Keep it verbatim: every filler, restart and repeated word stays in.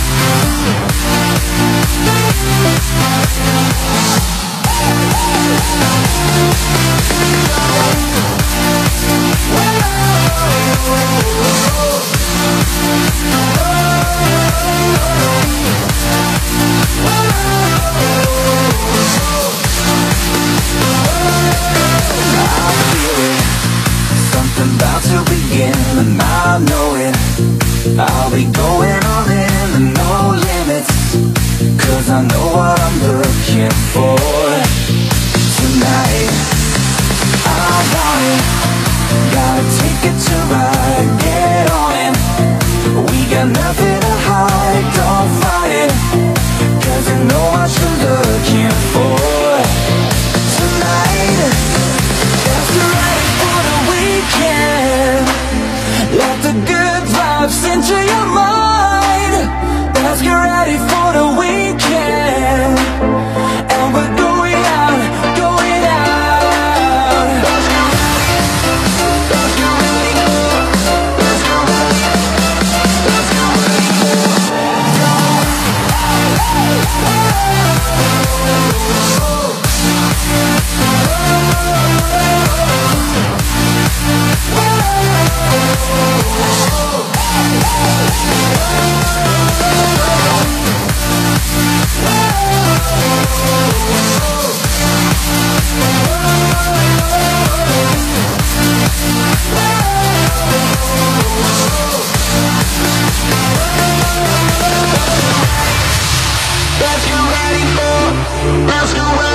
I'll be going all in and no limits, 'cause I know what I'm looking for. Tonight, I want it, gotta take it to ride, get on it. We got nothing to hide, don't fight it, 'cause you know what you're looking for. Tonight, let's get ready for the weekend. Let the good vibes into your mind. Let's get ready for the weekend. And we're going out, going out. Let's get ready, let's get ready, let's get ready, let's get ready, go. Let's get ready for, let's get ready.